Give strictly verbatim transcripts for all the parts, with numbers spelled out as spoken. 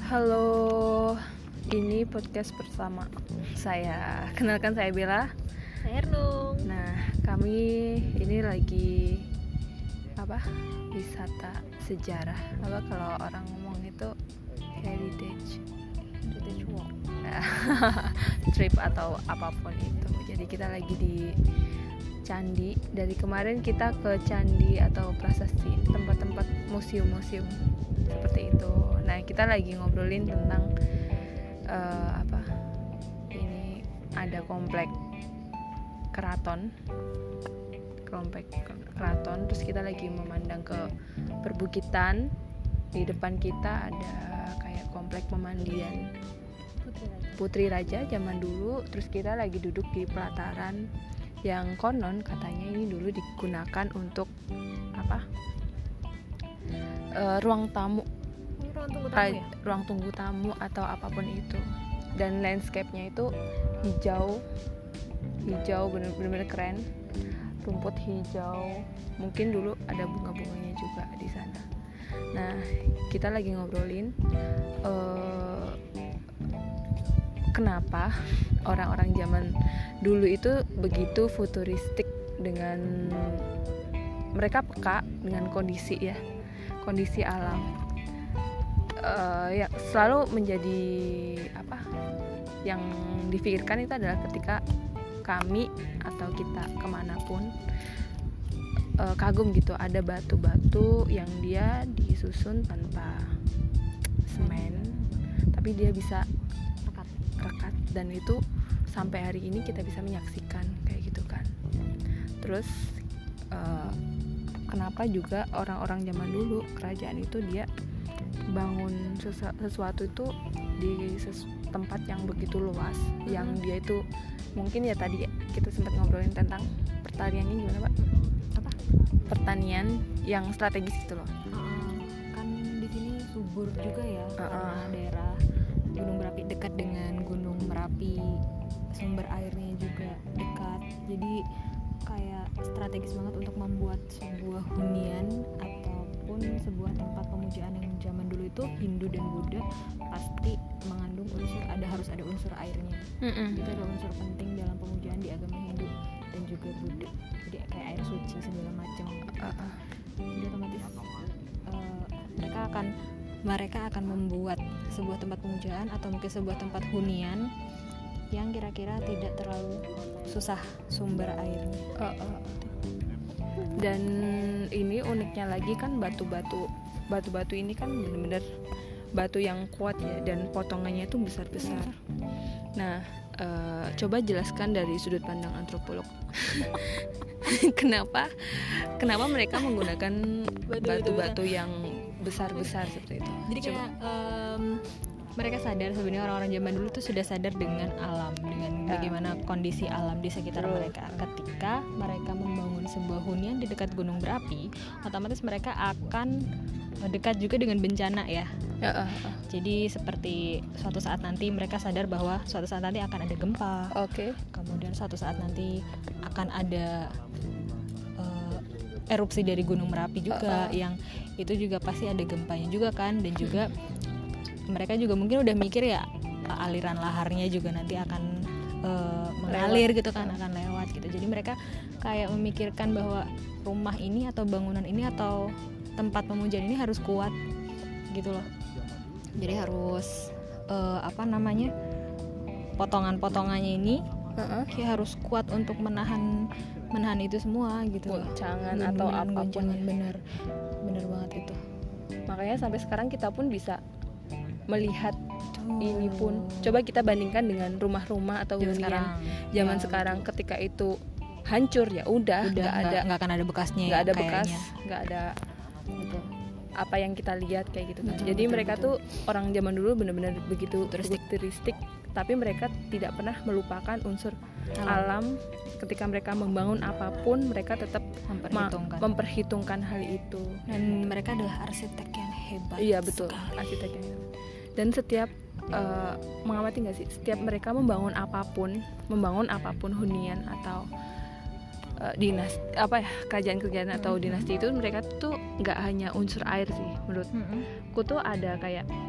Halo, ini podcast pertama saya. Kenalkan, saya Bella. Saya Ernung. Nah, kami ini lagi apa? Wisata sejarah. Apa kalau orang ngomong itu heritage, Heritage walk. trip atau apapun itu. Jadi kita lagi di candi. Dari kemarin kita ke candi atau prasasti, tempat-tempat museum-museum seperti itu. Nah, kita lagi ngobrolin tentang uh, apa? Ini ada komplek keraton, komplek keraton. Terus kita lagi memandang ke perbukitan. Di depan kita ada kayak komplek pemandian Putri Raja. Putri Raja zaman dulu. Terus kita lagi duduk di pelataran yang konon katanya ini dulu digunakan untuk apa? Uh, ruang tamu. Ruang tunggu tamu ya? Ruang tunggu tamu atau apapun itu. Dan landscape-nya itu hijau, hijau benar-benar keren, rumput hijau. Mungkin dulu ada bunga-bunganya juga di sana. Nah, kita lagi ngobrolin uh, kenapa orang-orang zaman dulu itu begitu futuristik, dengan mereka peka dengan kondisi ya, kondisi alam. Uh, ya selalu menjadi apa yang dipikirkan itu adalah ketika kami atau kita kemanapun uh, kagum gitu, ada batu-batu yang dia disusun tanpa semen tapi dia bisa rekat, rekat dan itu sampai hari ini kita bisa menyaksikan kayak gitu kan. Terus uh, kenapa juga orang-orang zaman dulu, kerajaan itu dia bangun sesu- sesuatu itu di sesu- tempat yang begitu luas, mm-hmm. yang dia itu mungkin ya tadi kita sempat ngobrolin tentang pertaniannya gimana Pak? Apa? Pertanian yang strategis gitu loh. Uh, kan di sini subur juga ya, uh-uh. karena daerah Gunung Merapi dekat dengan Gunung Merapi, sumber airnya juga dekat. Jadi kayak strategis banget untuk membuat sebuah hunian ataupun sebuah tempat pemujaan yang zaman dulu itu Hindu dan Buddha pasti mengandung unsur, ada harus ada unsur airnya. Mm-mm. Itu adalah unsur penting dalam pemujaan di agama Hindu dan juga Buddha. Jadi kayak air suci segala macam. Uh-uh. Jadi otomatis uh, mereka akan mereka akan membuat sebuah tempat pemujaan atau mungkin sebuah tempat hunian yang kira-kira tidak terlalu susah sumber airnya. Uh, uh. Dan ini uniknya lagi kan batu-batu batu-batu ini kan benar-benar batu yang kuat ya, dan potongannya itu besar-besar. Nah, uh, coba jelaskan dari sudut pandang antropolog. kenapa kenapa mereka menggunakan batu-batu yang besar-besar seperti itu? Jadi coba. kayak um, mereka sadar sebenarnya orang-orang zaman dulu tuh sudah sadar dengan alam, dengan ya. bagaimana kondisi alam di sekitar Betul. mereka. Ketika mereka membangun sebuah hunian di dekat gunung berapi, otomatis mereka akan dekat juga dengan bencana ya. ya uh, uh. Jadi seperti suatu saat nanti mereka sadar bahwa suatu saat nanti akan ada gempa. Oke. Okay. Kemudian suatu saat nanti akan ada uh, erupsi dari gunung Merapi juga, uh, uh. yang itu juga pasti ada gempanya juga kan, dan juga mereka juga mungkin udah mikir ya aliran laharnya juga nanti akan uh, mengalir gitu kan, akan lewat gitu. Jadi mereka kayak memikirkan bahwa rumah ini atau bangunan ini atau tempat pemujaan ini harus kuat gitu loh. Jadi harus uh, apa namanya potongan-potongannya ini uh-uh. kayak harus kuat untuk menahan menahan itu semua gitu. Goncangan atau apapun. Bener bener banget itu. Makanya sampai sekarang kita pun bisa melihat Tuh. ini pun. Coba kita bandingkan dengan rumah-rumah atau zaman sekarang. Zaman ya, sekarang betul. Ketika itu hancur ya udah, nggak ada, nggak akan ada bekasnya, nggak ada kayaknya. bekas, nggak ada betul. Apa yang kita lihat kayak gitu kan. Betul, Jadi betul, mereka betul. tuh orang zaman dulu benar-benar begitu futuristik. futuristik, tapi mereka tidak pernah melupakan unsur alam. alam. Ketika mereka membangun apapun, mereka tetap memperhitungkan. Ma- memperhitungkan hal itu. Dan mereka adalah arsitek yang hebat. Iya betul, sekali. arsitek yang hebat. Dan setiap uh, mengamati nggak sih, setiap mereka membangun apapun, membangun apapun hunian atau uh, dinas apa ya kerajaan-kerajaan atau mm-hmm. dinasti itu, mereka tuh nggak hanya unsur air sih menurutku mm-hmm. tuh ada kayak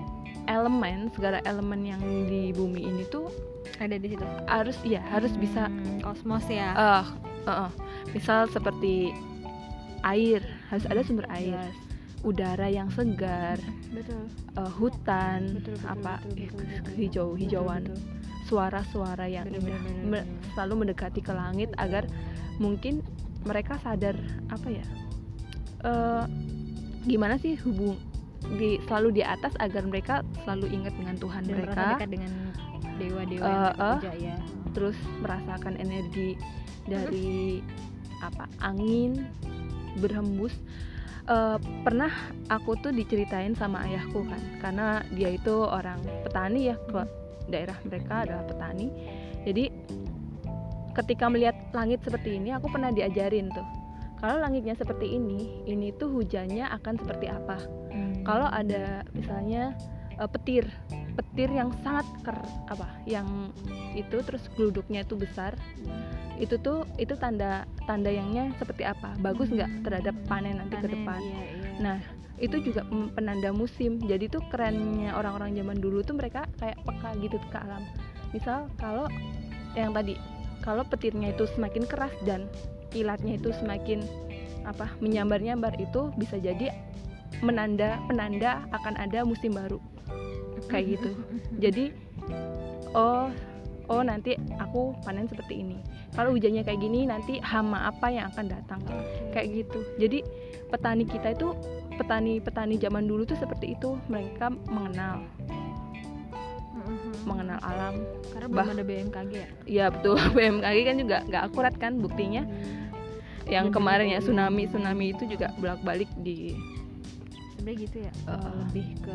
elemen, segala elemen yang di bumi ini tuh ada di situ. harus ya harus bisa Hmm, kosmos ya. uh, uh, uh. misal seperti air, harus ada sumber air, Jelas. udara yang segar, Betul. uh, hutan, Betul, betul, apa betul, betul, betul. hijau-hijauan, Betul, betul. suara-suara yang Bener, indah, bener, bener, me- bener. selalu mendekati ke langit agar mungkin mereka sadar apa ya, uh, gimana sih hubung di selalu di atas agar mereka selalu ingat dengan Tuhan Dan merasa mereka, dekat dengan dewa-dewa Uh, yang mereka uh. puja ya. terus merasakan energi dari apa angin berhembus. Uh, pernah aku tuh diceritain sama ayahku kan, karena dia itu orang petani ya, ke daerah mereka adalah petani. Jadi ketika melihat langit seperti ini, aku pernah diajarin tuh, kalau langitnya seperti ini, ini tuh hujannya akan seperti apa. Hmm. Kalau ada misalnya uh, petir, petir yang sangat ker apa, yang itu terus geluduknya itu besar, itu tuh itu tanda tanda yangnya seperti apa, bagus nggak terhadap panen nanti ke Panen, depan. iya, iya. Nah itu juga mm, penanda musim. Jadi tuh kerennya orang-orang zaman dulu tuh mereka kayak peka gitu ke alam. Misal kalau yang tadi, kalau petirnya itu semakin keras dan kilatnya itu semakin apa menyambar-nyambar, itu bisa jadi menanda penanda akan ada musim baru kayak gitu. Jadi oh oh nanti aku panen seperti ini. Kalau hujannya kayak gini, nanti hama apa yang akan datang, kayak gitu. Jadi petani kita itu, petani-petani zaman dulu tuh seperti itu, mereka mengenal mengenal alam. Karena Bah- belum ada B M K G ya. Iya betul, B M K G kan juga nggak akurat kan buktinya. Yang Belum kemarin ya ada. tsunami tsunami itu juga bolak-balik di Sebenarnya gitu ya. Uh. Lebih ke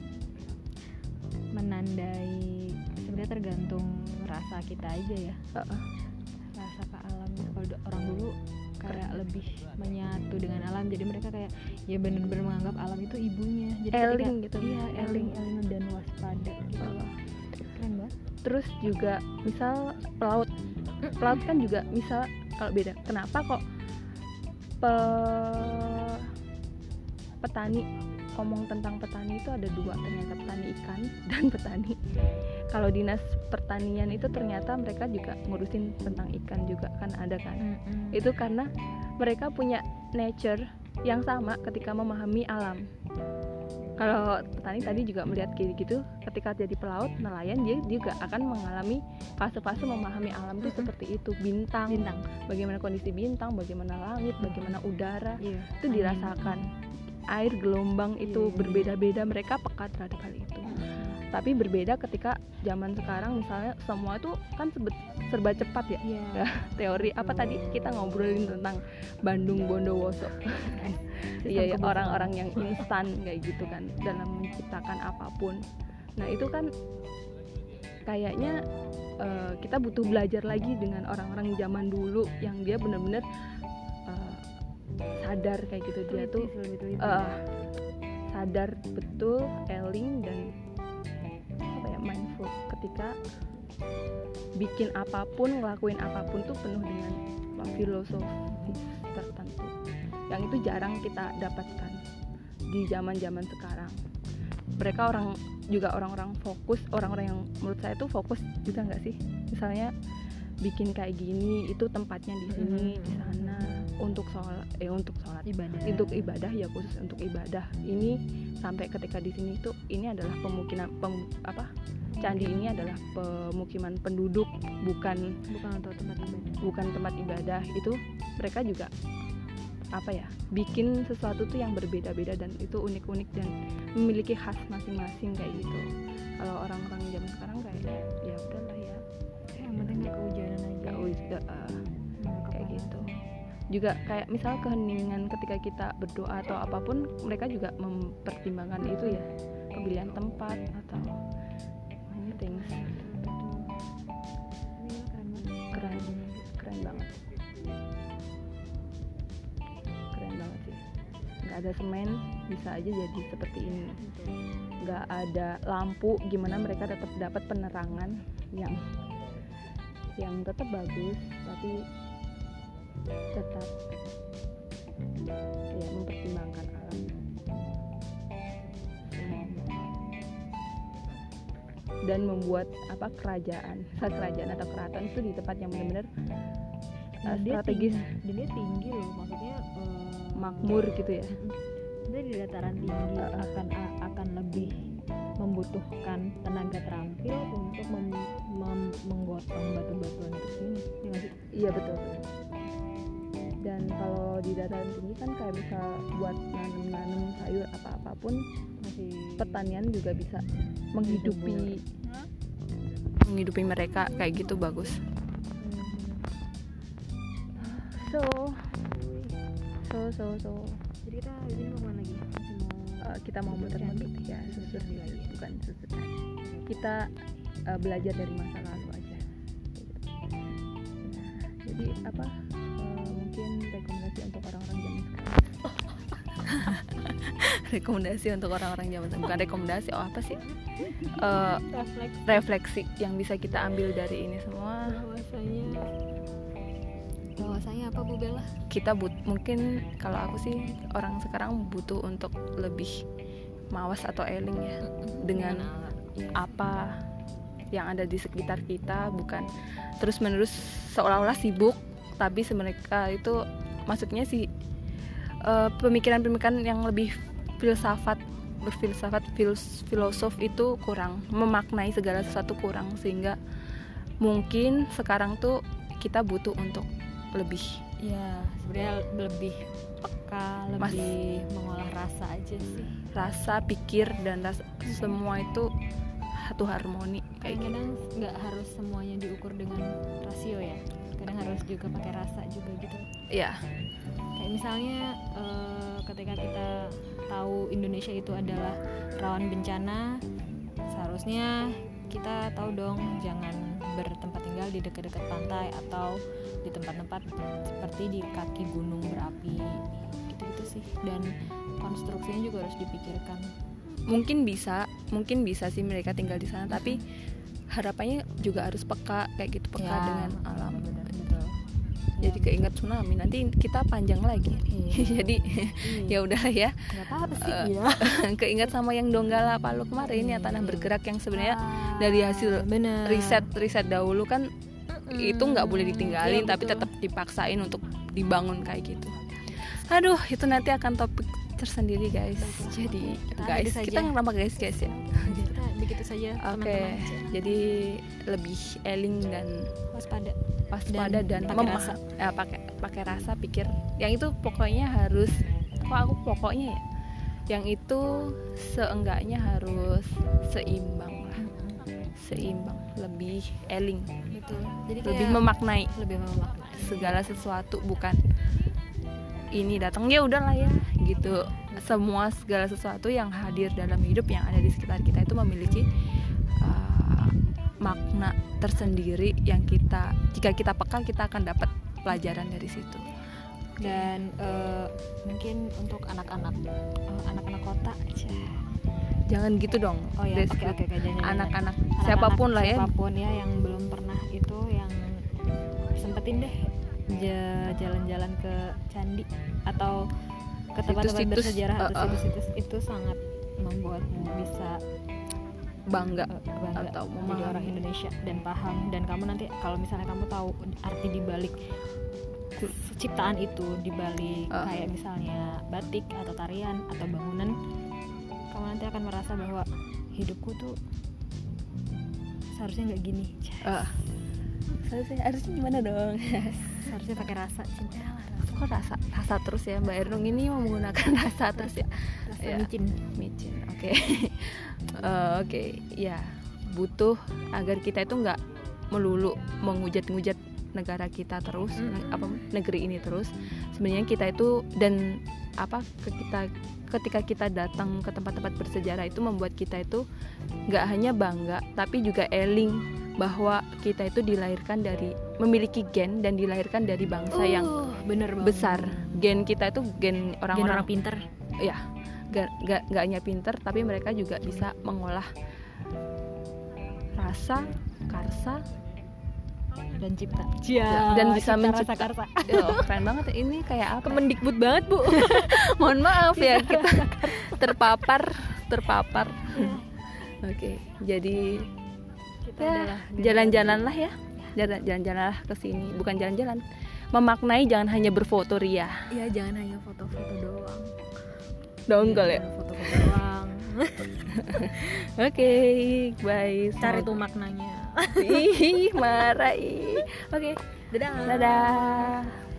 menandai, sebenarnya tergantung rasa kita aja ya. uh, Rasa ke alam. Kalau do- orang dulu kayak lebih menyatu dengan alam, jadi mereka kayak ya benar-benar menganggap alam itu ibunya. Jadi Eling ketika- gitu. Iya, eling, Eling. eling dan waspada gitu. Uh. Keren banget. Terus juga misal pelaut, pelaut kan juga misal kalau beda. Kenapa kok pe- petani, ngomong tentang petani itu ada dua ternyata, petani ikan dan petani. Kalau dinas pertanian itu ternyata mereka juga ngurusin tentang ikan juga kan, ada kan. Mm-mm. Itu karena mereka punya nature yang sama ketika memahami alam. Kalau petani tadi juga melihat kayak gitu, ketika jadi pelaut, nelayan, dia juga akan mengalami fase-fase memahami alam itu seperti itu. Bintang, Bintang. bagaimana kondisi bintang, bagaimana langit, bagaimana udara, Iya. itu dirasakan. Air, gelombang itu Iya. berbeda-beda, mereka peka terhadap hal itu. Tapi berbeda ketika zaman sekarang, misalnya semua itu kan sebet, serba cepat ya. Iya. Ya, teori apa tadi kita ngobrolin tentang Bandung Bondowoso. Iya ya, orang-orang yang instan kayak gitu kan dalam menciptakan apapun. Nah itu kan kayaknya uh, kita butuh belajar lagi dengan orang-orang zaman dulu yang dia benar-benar uh, sadar kayak gitu. Dia tuh Teliti, teliti. uh, sadar betul, eling dan apa ya, mindful ketika bikin apapun, ngelakuin apapun tuh penuh dengan filosofi tertentu yang itu jarang kita dapatkan di zaman-zaman sekarang. Mereka orang juga orang-orang fokus, orang-orang yang menurut saya tuh fokus juga nggak sih, misalnya bikin kayak gini, itu tempatnya di sini, di sana, untuk sholat, eh untuk sholat, Ibadah. untuk ibadah ya, khusus untuk ibadah. Ini sampai ketika di sini tuh ini adalah pemukiman pem, apa candi ini adalah pemukiman penduduk, bukan Bukan untuk tempat ibadah. bukan tempat ibadah. Itu mereka juga apa ya, bikin sesuatu tuh yang berbeda-beda dan itu unik-unik dan memiliki khas masing-masing kayak gitu. Kalau orang-orang zaman sekarang kayak ya udahlah ya, Yang penting nggak kehujanan aja. nggak usah uh, Nggak kayak kepanasan. gitu. Juga kayak misal keheningan ketika kita berdoa atau apapun, mereka juga mempertimbangkan itu ya, pemilihan tempat atau many things. Ini keren banget. Keren, keren banget, keren banget sih. Nggak ada semen bisa aja jadi seperti ini. Nggak ada lampu, gimana mereka tetap dapat penerangan yang yang tetap bagus, tapi tetap ya mempertimbangkan alam. Semua. dan membuat apa kerajaan, kerajaan atau keraton itu di tempat yang benar-benar uh, strategis, tinggi, dia tinggi loh, maksudnya uh, makmur gitu ya. Dia di dataran tinggi uh, akan akan lebih membutuhkan tenaga terampil untuk mem, mem, menggotong batu-batuan itu sini. Ya nggak sih? Iya betul. Dan kalau di dataran tinggi kan kayak bisa buat nanam-nanam sayur apa-apapun, masih pertanian juga bisa menghidupi menghidupi mereka kayak gitu, bagus. So so so so. Jadi kita di sini mau kemana lagi? Mau uh, kita mau muter-muter ya, susur lagi, bukan susur lagi. Kita uh, belajar dari masa lalu aja. Nah, jadi apa? Uh, mungkin rekomendasi untuk orang-orang zaman sekarang. Rekomendasi untuk orang-orang zaman sekarang, bukan rekomendasi, oh apa sih? Uh, refleksi. refleksi yang bisa kita ambil dari ini semua. Bahwasanya bahwasanya apa Bu Bella? Kita but mungkin kalau aku sih orang sekarang butuh untuk lebih mawas atau eling ya dengan apa yang ada di sekitar kita, bukan terus-menerus seolah-olah sibuk tapi sebenarnya itu maksudnya sih uh, pemikiran-pemikiran yang lebih filsafat, berfilsafat, fils, filosof itu kurang, memaknai segala sesuatu kurang, sehingga mungkin sekarang tuh kita butuh untuk lebih ya sebenarnya lebih peka, lebih Mas, mengolah rasa aja sih, rasa, pikir dan rasa, semua itu satu harmoni kayak gitu. Kadang nggak harus semuanya diukur dengan rasio ya, kadang harus juga pakai rasa juga gitu ya. Kayak misalnya uh, ketika kita tahu Indonesia itu adalah rawan bencana, seharusnya kita tahu dong jangan bertempat tinggal di dekat-dekat pantai atau di tempat-tempat seperti di kaki gunung berapi gitu-gitu sih, dan konstruksinya juga harus dipikirkan. Mungkin bisa, mungkin bisa sih mereka tinggal di sana, tapi harapannya juga harus peka kayak gitu, peka ya, dengan alam. Benar, betul. Jadi ya, keinget tsunami, nanti kita panjang lagi. Iya. Jadi iya. Ya udahlah ya. Nggak apa-apa sih uh, ya. Keinget sama yang Donggala Palu kemarin iya. ya, tanah bergerak yang sebenarnya ah, dari hasil bener. riset riset dahulu kan mm-mm. itu nggak boleh ditinggalin, ya, tapi tetap dipaksain untuk dibangun kayak gitu. Aduh, itu nanti akan topik tersendiri guys. Betul. Jadi kita guys, kita nggak guys guys ya. Kita begitu saja. Oke. Okay. Jadi lebih eling dan waspada. waspada dan, dan pakai rasa, ya, pakai pakai rasa, pikir. Yang itu pokoknya harus, kok aku pokoknya ya, yang itu seenggaknya harus seimbang lah, seimbang, lebih eling, gitu. Jadi lebih memaknai, lebih memaknai segala sesuatu, bukan ini datang ya udahlah ya, gitu. Semua segala sesuatu yang hadir dalam hidup yang ada di sekitar kita itu memiliki uh, makna tersendiri yang kita, jika kita peka, kita akan dapat pelajaran dari situ. Dan uh, mungkin untuk anak-anak uh, anak-anak kota aja, jangan gitu dong. Oh ya, oke oke oke. Anak-anak siapapun lah ya, siapapun ya yang belum pernah itu, yang sempetin deh jalan-jalan ke candi atau ke tempat-tempat bersejarah uh, atau situs-situs, itu sangat membuatmu bisa bangga, bangga atau menjadi orang Indonesia dan paham. Dan kamu nanti kalau misalnya kamu tahu arti dibalik ciptaan itu, dibalik uh. kayak misalnya batik atau tarian atau bangunan, kamu nanti akan merasa bahwa hidupku tuh seharusnya nggak gini. Uh. Seharusnya harusnya gimana dong? Seharusnya pakai rasa cinta lah. Kok rasa rasa terus ya Mbak Ernung ini mau menggunakan rasa terus ya? Rasa ya. micin, micin. Oke. Okay. uh, Oke, okay. Ya butuh agar kita itu nggak melulu menghujat-ngujat negara kita terus, mm-hmm. apa negeri ini terus. Sebenarnya kita itu dan apa ke kita ketika kita datang ke tempat-tempat bersejarah itu membuat kita itu nggak hanya bangga, tapi juga eling bahwa kita itu dilahirkan dari, memiliki gen dan dilahirkan dari bangsa uh, yang bener besar. Gen kita itu gen orang-orang gen pinter. Ya, gak, gak, gak hanya pinter, tapi mereka juga bisa mengolah rasa, karsa, dan cipta. Ja, dan bisa mencipta karsa. Oh, keren banget ya. Ini kayak apa? Kemendikbud banget, Bu. Mohon maaf ya, kita terpapar, terpapar. Oke, okay, jadi Kita ya adalah jalan-jalan lah ya, Jalan- jalan-jalan lah ke sini, bukan jalan-jalan, memaknai, jangan hanya berfoto ria. Iya, jangan hanya foto-foto doang. Dongkel ya. Jangan foto-foto doang. Oke, bye. Cari Semoga- tuh maknanya. Ih, marah ih. Oke, Dadah. dadah.